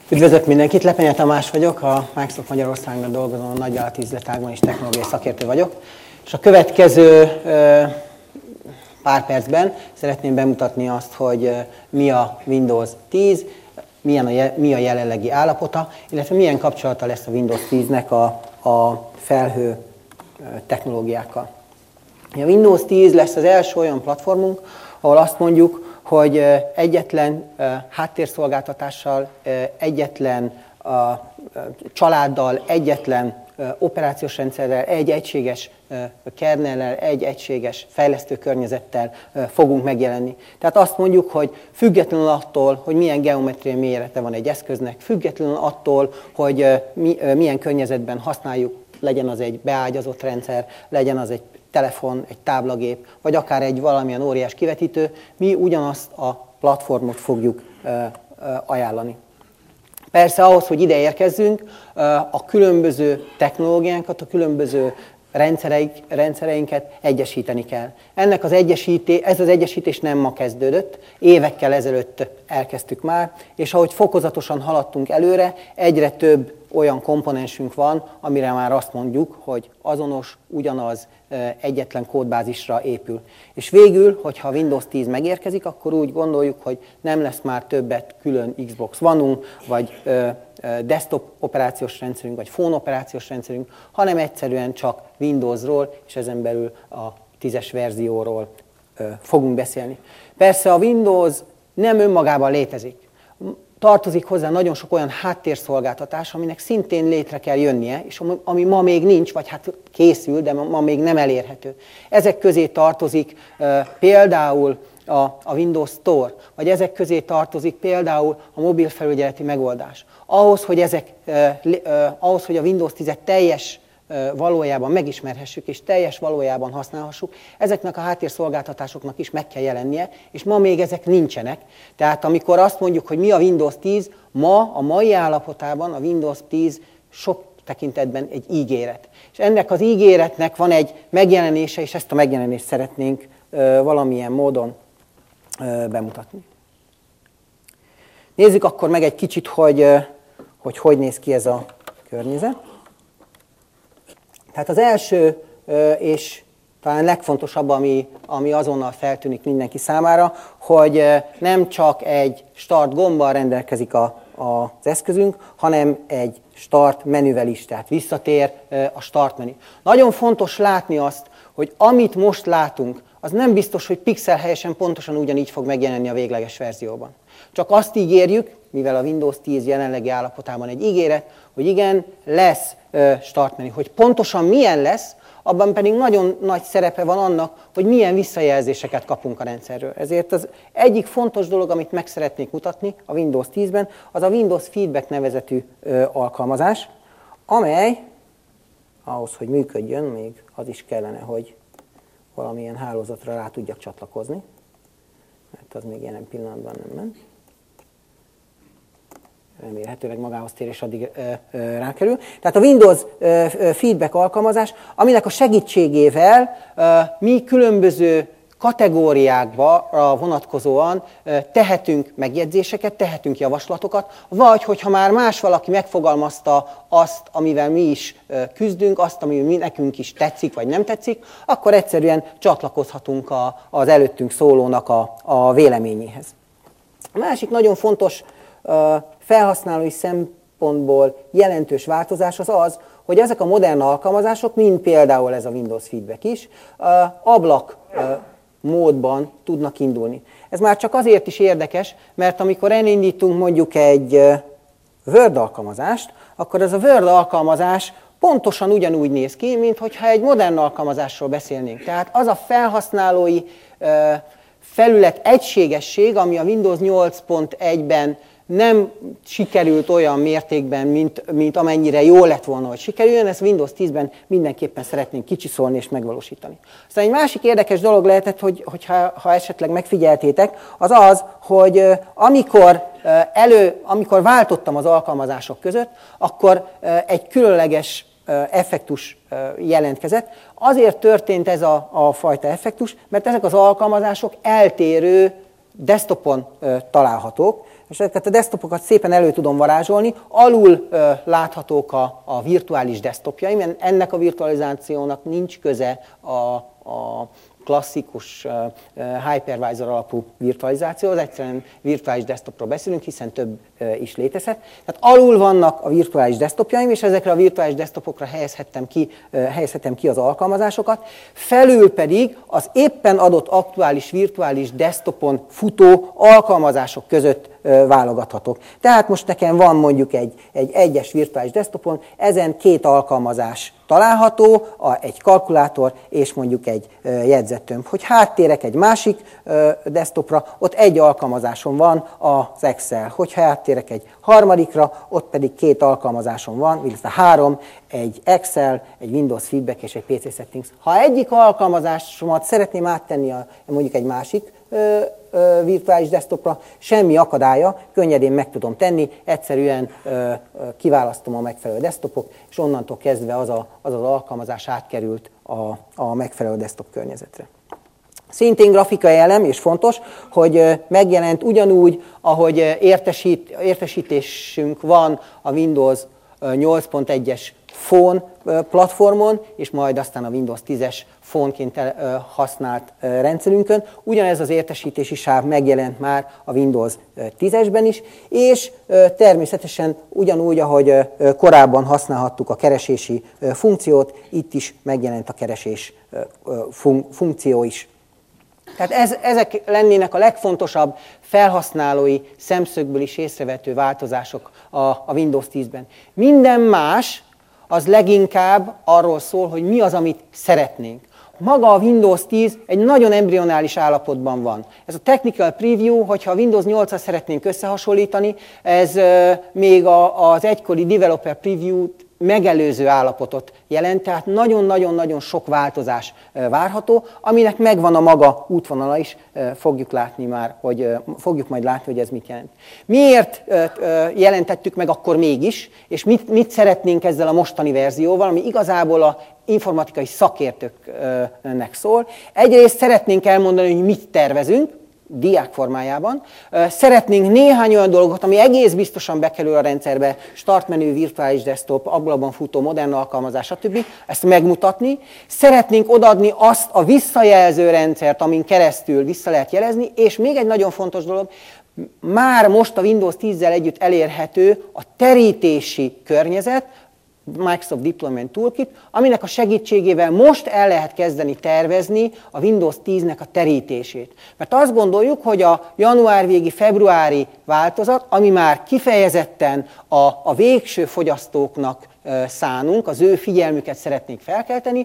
Üdvözlök mindenkit, Lepénye Tamás vagyok, a Microsoft Magyarországon dolgozom, a nagyvállalati üzletágban is technológiai szakértő vagyok. És a következő pár percben szeretném bemutatni azt, hogy mi a Windows 10, mi a jelenlegi állapota, illetve milyen kapcsolata lesz a Windows 10-nek a felhő technológiákkal. A Windows 10 lesz az első olyan platformunk, ahol azt mondjuk, hogy egyetlen háttérszolgáltatással, egyetlen családdal, egyetlen operációs rendszerrel, egy egységes kernellel, egy egységes fejlesztőkörnyezettel fogunk megjelenni. Tehát azt mondjuk, hogy függetlenül attól, hogy milyen geometriai mérete van egy eszköznek, függetlenül attól, hogy milyen környezetben használjuk, legyen az egy beágyazott rendszer, legyen az egy telefon, egy táblagép, vagy akár egy valamilyen óriás kivetítő, mi ugyanazt a platformot fogjuk ajánlani. Persze ahhoz, hogy ide érkezzünk, a különböző technológiánkat, a különböző rendszereinket egyesíteni kell. Ez az egyesítés nem ma kezdődött, évekkel ezelőtt elkezdtük már, és ahogy fokozatosan haladtunk előre, egyre több olyan komponensünk van, amire már azt mondjuk, hogy azonos, ugyanaz, egyetlen kódbázisra épül. És végül, hogyha a Windows 10 megérkezik, akkor úgy gondoljuk, hogy nem lesz már többet külön Xbox One-unk, vagy desktop operációs rendszerünk, vagy phone operációs rendszerünk, hanem egyszerűen csak Windowsról, és ezen belül a 10-es verzióról fogunk beszélni. Persze a Windows nem önmagában létezik. Tartozik hozzá nagyon sok olyan háttérszolgáltatás, aminek szintén létre kell jönnie, és ami ma még nincs, vagy hát készül, de ma még nem elérhető. Ezek közé tartozik például a Windows Store, vagy ezek közé tartozik például a mobilfelügyeleti megoldás. Ahhoz, hogy a Windows 10-et teljes valójában megismerhessük, és teljes valójában használhassuk, ezeknek a háttérszolgáltatásoknak is meg kell jelennie, és ma még ezek nincsenek. Tehát amikor azt mondjuk, hogy mi a Windows 10, a mai állapotában a Windows 10 sok tekintetben egy ígéret. És ennek az ígéretnek van egy megjelenése, és ezt a megjelenést szeretnénk valamilyen módon bemutatni. Nézzük akkor meg egy kicsit, hogy néz ki ez a környezet. Tehát az első és talán legfontosabb, ami azonnal feltűnik mindenki számára, hogy nem csak egy start gombbal rendelkezik az eszközünk, hanem egy start menüvel is, tehát visszatér a start menü. Nagyon fontos látni azt, hogy amit most látunk, az nem biztos, hogy pixel helyesen pontosan ugyanígy fog megjelenni a végleges verzióban. Csak azt ígérjük, mivel a Windows 10 jelenlegi állapotában egy ígéret, hogy igen, lesz start menü. Hogy pontosan milyen lesz, abban pedig nagyon nagy szerepe van annak, hogy milyen visszajelzéseket kapunk a rendszerről. Ezért az egyik fontos dolog, amit meg szeretnék mutatni a Windows 10-ben, az a Windows Feedback nevezetű alkalmazás, amely ahhoz, hogy működjön, még az is kellene, hogy valamilyen hálózatra rá tudjak csatlakozni, mert az még jelen pillanatban nem ment. Remélhetőleg magához tér, és addig rákerül. Tehát a Windows Feedback alkalmazás, aminek a segítségével mi különböző kategóriákba vonatkozóan tehetünk megjegyzéseket, tehetünk javaslatokat, vagy hogyha már más valaki megfogalmazta azt, amivel mi is küzdünk, azt, ami nekünk is tetszik, vagy nem tetszik, akkor egyszerűen csatlakozhatunk az előttünk szólónak a véleményéhez. A másik nagyon fontos felhasználói szempontból jelentős változás az, hogy ezek a modern alkalmazások, mint például ez a Windows Feedback is, ablak módban tudnak indulni. Ez már csak azért is érdekes, mert amikor elindítunk mondjuk egy Word alkalmazást, akkor ez a Word alkalmazás pontosan ugyanúgy néz ki, mint hogyha egy modern alkalmazásról beszélnénk. Tehát az a felhasználói felület egységesség, ami a Windows 8.1-ben nem sikerült olyan mértékben, mint amennyire jó lett volna, hogy sikerüljön, ezt Windows 10-ben mindenképpen szeretnénk kicsiszolni és megvalósítani. Aztán egy másik érdekes dolog lehetett, ha esetleg megfigyeltétek, az az, hogy amikor váltottam az alkalmazások között, akkor egy különleges effektus jelentkezett. Azért történt ez a fajta effektus, mert ezek az alkalmazások eltérő desktopon találhatók, és ezeket a desktopokat szépen elő tudom varázsolni, alul láthatók a virtuális desktopjaim, ennek a virtualizációnak nincs köze a klasszikus hypervisor alapú virtualizáció, az egyszerűen virtuális desktopról beszélünk, hiszen több is létezhet. Tehát alul vannak a virtuális desktopjaim, és ezekre a virtuális desktopokra helyezhetem ki az alkalmazásokat, felül pedig az éppen adott aktuális virtuális desktopon futó alkalmazások között válogathatok. Tehát most nekem van mondjuk egy egyes virtuális desktopon, ezen 2 alkalmazás található, egy kalkulátor és mondjuk egy jegyzettömb. Hogy háttérek egy másik desktopra, ott egy alkalmazásom van, az Excel. Hogyha áttérek egy harmadikra, ott pedig 2 alkalmazásom van, illetve 3, egy Excel, egy Windows Feedback és egy PC Settings. Ha egyik alkalmazásomat szeretném áttenni mondjuk egy másik virtuális desktopra, semmi akadálya, könnyedén meg tudom tenni, egyszerűen kiválasztom a megfelelő desktopot, és onnantól kezdve az az alkalmazás átkerült a megfelelő desktop környezetre. Szintén grafikai elem, és fontos, hogy megjelent ugyanúgy, ahogy értesítésünk van a Windows 8.1-es Phone platformon, és majd aztán a Windows 10-es Phone-ként használt rendszerünkön. Ugyanez az értesítési sáv megjelent már a Windows 10-esben is, és természetesen ugyanúgy, ahogy korábban használhattuk a keresési funkciót, itt is megjelent a keresés funkció is. Tehát ezek lennének a legfontosabb felhasználói szemszögből is észrevehető változások a Windows 10-ben. Minden más az leginkább arról szól, hogy mi az, amit szeretnénk. Maga a Windows 10 egy nagyon embrionális állapotban van. Ez a Technical Preview, hogyha a Windows 8-al szeretnénk összehasonlítani, ez még az egykori Developer Preview-t megelőző állapotot jelent, tehát nagyon-nagyon-nagyon sok változás várható, aminek megvan a maga útvonala is, fogjuk majd látni, hogy ez mit jelent. Miért jelentettük meg akkor mégis, és mit szeretnénk ezzel a mostani verzióval, ami igazából a informatikai szakértőknek szól. Egyrészt szeretnénk elmondani, hogy mit tervezünk, diák formájában. Szeretnénk néhány olyan dolgot, ami egész biztosan bekerül a rendszerbe, startmenü, virtuális desktop, abban futó modern alkalmazás, stb. Ezt megmutatni. Szeretnénk odaadni azt a visszajelző rendszert, amin keresztül vissza lehet jelezni, és még egy nagyon fontos dolog, már most a Windows 10-zel együtt elérhető a terítési környezet, Microsoft Deployment Toolkit, aminek a segítségével most el lehet kezdeni tervezni a Windows 10-nek a terítését. Mert azt gondoljuk, hogy a január végi, februári változat, ami már kifejezetten a végső fogyasztóknak szánunk, az ő figyelmüket szeretnénk felkelteni,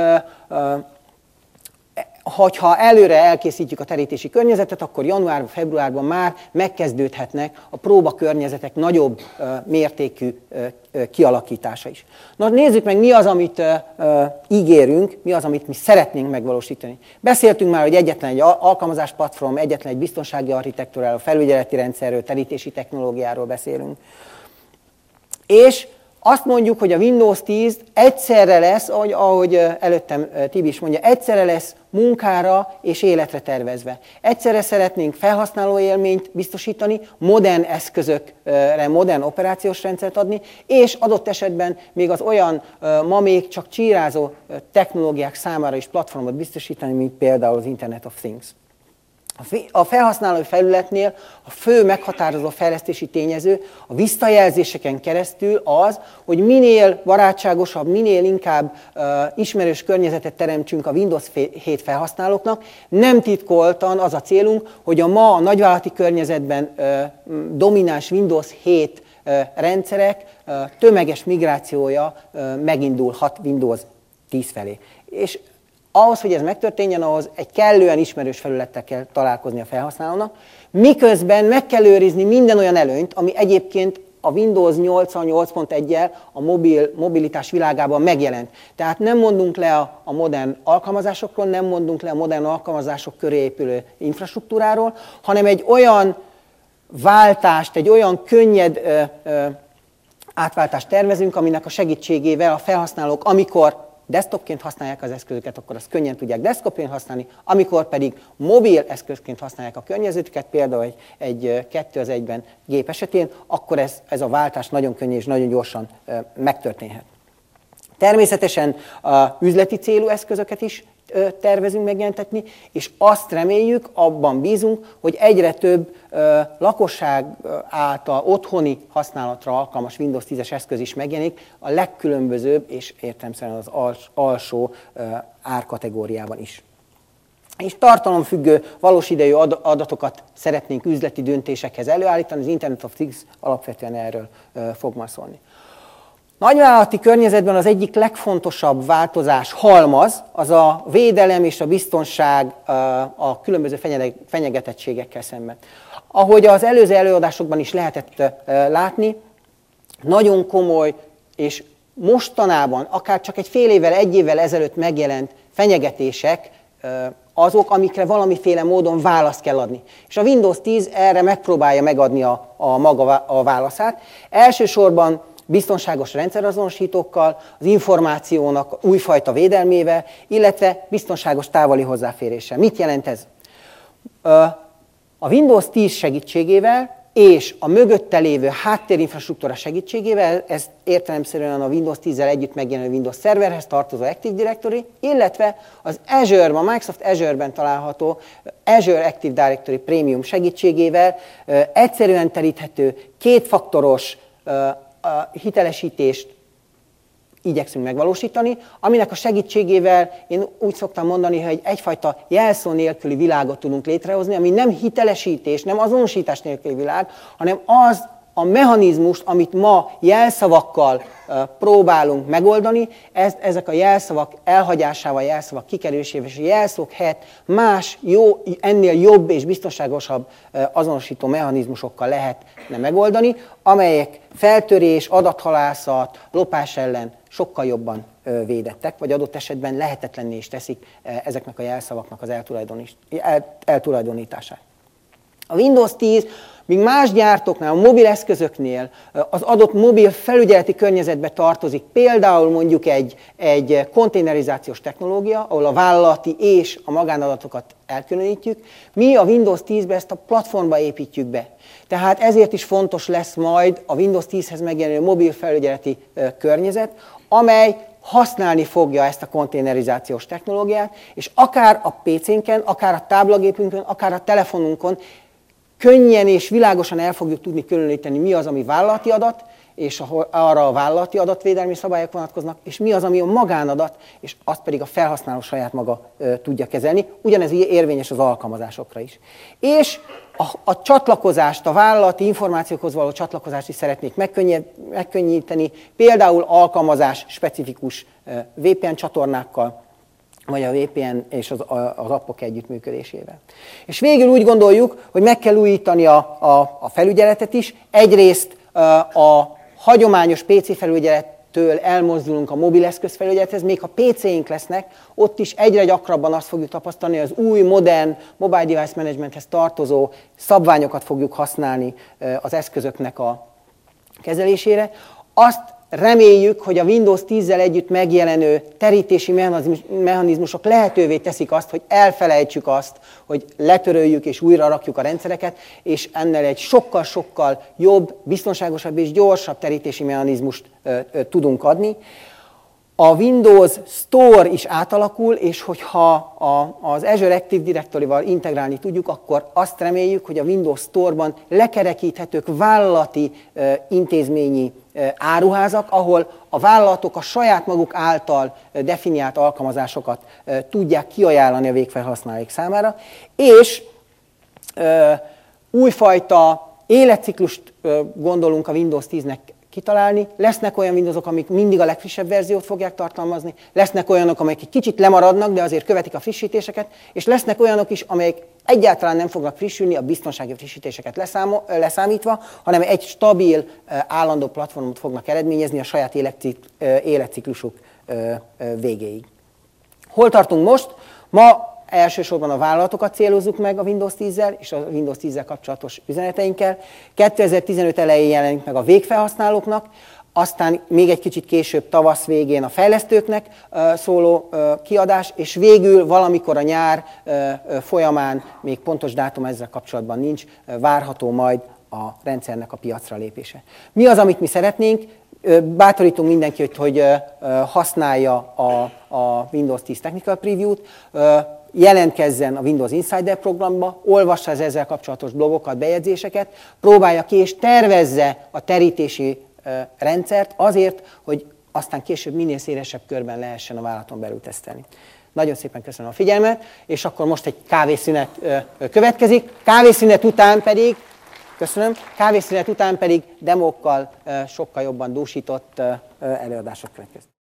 hogyha előre elkészítjük a terítési környezetet, akkor január-februárban már megkezdődhetnek a próbakörnyezetek nagyobb mértékű kialakítása is. Na, nézzük meg, mi az, amit ígérünk, mi az, amit mi szeretnénk megvalósítani. Beszéltünk már, hogy egyetlen egy alkalmazásplatform, egyetlen egy biztonsági architektúráról, felügyeleti rendszerről, terítési technológiáról beszélünk. És azt mondjuk, hogy a Windows 10 egyszerre lesz, ahogy előttem Tibi is mondja, egyszerre lesz munkára és életre tervezve. Egyszerre szeretnénk felhasználó élményt biztosítani, modern eszközökre, modern operációs rendszert adni, és adott esetben még az olyan ma még csak csírázó technológiák számára is platformot biztosítani, mint például az Internet of Things. A felhasználói felületnél a fő meghatározó fejlesztési tényező a visszajelzéseken keresztül az, hogy minél barátságosabb, minél inkább ismerős környezetet teremtsünk a Windows 7 felhasználóknak. Nem titkoltan az a célunk, hogy a ma a nagyvállalati környezetben domináns Windows 7 rendszerek tömeges migrációja megindulhat Windows 10 felé. És ahhoz, hogy ez megtörténjen, ahhoz egy kellően ismerős felülettel kell találkozni a felhasználónak, miközben meg kell őrizni minden olyan előnyt, ami egyébként a Windows 8.1-jel a mobilitás világában megjelent. Tehát nem mondunk le a modern alkalmazásokról, nem mondunk le a modern alkalmazások köré épülő infrastruktúráról, hanem egy olyan váltást, egy olyan könnyed átváltást tervezünk, aminek a segítségével a felhasználók, amikor desktopként használják az eszközöket, akkor azt könnyen tudják desktopként használni, amikor pedig mobil eszközként használják a környezetüket, például egy 2:1 gép esetén, akkor ez a váltás nagyon könnyen és nagyon gyorsan megtörténhet. Természetesen üzleti célú eszközöket is tervezünk megjelentetni, és azt reméljük, abban bízunk, hogy egyre több lakosság által otthoni használatra alkalmas Windows 10-es eszköz is megjelenik, a legkülönbözőbb és értelemszerűen az alsó árkategóriában is. És tartalomfüggő, valós idejű adatokat szeretnénk üzleti döntésekhez előállítani, az Internet of Things alapvetően erről fog majd szólni. Nagyvállalati környezetben az egyik legfontosabb változás halmaz, az a védelem és a biztonság a különböző fenyegetettségekkel szemben. Ahogy az előző előadásokban is lehetett látni, nagyon komoly és mostanában, akár csak egy fél évvel, egy évvel ezelőtt megjelent fenyegetések azok, amikre valamiféle módon választ kell adni. És a Windows 10 erre megpróbálja megadni maga a válaszát. Elsősorban biztonságos rendszerazonosítókkal, az információnak újfajta védelmével, illetve biztonságos távoli hozzáféréssel. Mit jelent ez? A Windows 10 segítségével és a mögötte lévő háttérinfrastruktúra segítségével, ez értelemszerűen a Windows 10-zel együtt megjelenő Windows Serverhez tartozó Active Directory, illetve az Azure-ben, a Microsoft Azure-ben található Azure Active Directory Premium segítségével egyszerűen teríthető, kétfaktoros hitelesítést igyekszünk megvalósítani, aminek a segítségével én úgy szoktam mondani, hogy egyfajta jelszó nélküli világot tudunk létrehozni, ami nem hitelesítés, nem azonosítás nélküli világ, hanem az a mechanizmust, amit ma jelszavakkal próbálunk megoldani, ezek a jelszavak elhagyásával, jelszavak kikerülésével és a jelszók helyett más, ennél jobb és biztonságosabb azonosító mechanizmusokkal lehetne megoldani, amelyek feltörés, adathalászat, lopás ellen sokkal jobban védettek, vagy adott esetben lehetetlenné is teszik ezeknek a jelszavaknak az eltulajdonítását. A Windows 10 míg más gyártóknál, a mobil eszközöknél az adott mobil felügyeleti környezetbe tartozik, például mondjuk egy konténerizációs technológia, ahol a vállalati és a magánadatokat elkülönítjük, mi a Windows 10-be ezt a platformba építjük be. Tehát ezért is fontos lesz majd a Windows 10-hez megjelenő mobil felügyeleti környezet, amely használni fogja ezt a konténerizációs technológiát, és akár a PC-nken, akár a táblagépünkön, akár a telefonunkon könnyen és világosan el fogjuk tudni különíteni, mi az, ami vállalati adat, és arra a vállalati adatvédelmi szabályok vonatkoznak, és mi az, ami a magánadat, és azt pedig a felhasználó saját maga tudja kezelni. Ugyanez érvényes az alkalmazásokra is. És a csatlakozást, a vállalati információkhoz való csatlakozást is szeretnék megkönnyíteni, például alkalmazás specifikus VPN csatornákkal, vagy a VPN és az appok együttműködésével. És végül úgy gondoljuk, hogy meg kell újítani a felügyeletet is. Egyrészt a hagyományos PC felügyelettől elmozdulunk a mobileszköz felügyelethez, még ha PC-ink lesznek, ott is egyre gyakrabban azt fogjuk tapasztalni, hogy az új, modern mobile device managementhez tartozó szabványokat fogjuk használni az eszközöknek a kezelésére. Azt reméljük, hogy a Windows 10-zel együtt megjelenő terítési mechanizmusok lehetővé teszik azt, hogy elfelejtsük azt, hogy letöröljük és újra rakjuk a rendszereket, és ennél egy sokkal-sokkal jobb, biztonságosabb és gyorsabb terítési mechanizmust tudunk adni. A Windows Store is átalakul, és hogyha az Azure Active Directory-val integrálni tudjuk, akkor azt reméljük, hogy a Windows Store-ban lekerekíthetők vállalati intézményi áruházak, ahol a vállalatok a saját maguk által definiált alkalmazásokat tudják kiajánlani a végfelhasználók számára, és újfajta életciklust gondolunk a Windows 10-nek kitalálni. Lesznek olyan Windowsok, amik mindig a legfrissebb verziót fogják tartalmazni, lesznek olyanok, amelyek egy kicsit lemaradnak, de azért követik a frissítéseket, és lesznek olyanok is, amelyek egyáltalán nem fognak frissülni, a biztonsági frissítéseket leszámítva, hanem egy stabil, állandó platformot fognak eredményezni a saját életciklusuk végéig. Hol tartunk most? Ma elsősorban a vállalatokat célozzuk meg a Windows 10-zel és a Windows 10-zel kapcsolatos üzeneteinkkel. 2015 elején jelenik meg a végfelhasználóknak. aztán még egy kicsit később tavasz végén a fejlesztőknek szóló kiadás, és végül valamikor a nyár folyamán, még pontos dátum ezzel kapcsolatban nincs, várható majd a rendszernek a piacra lépése. Mi az, amit mi szeretnénk? Bátorítunk mindenkit, hogy használja a Windows 10 Technical Preview-t, jelentkezzen a Windows Insider programba, olvassa az ezzel kapcsolatos blogokat, bejegyzéseket, próbálja ki és tervezze a terítési rendszert azért, hogy aztán később minél szélesebb körben lehessen a vállalaton belül tesztelni. Nagyon szépen köszönöm a figyelmet, és akkor most egy kávészünet következik. Kávészünet után pedig demókkal sokkal jobban dúsított előadások következnek.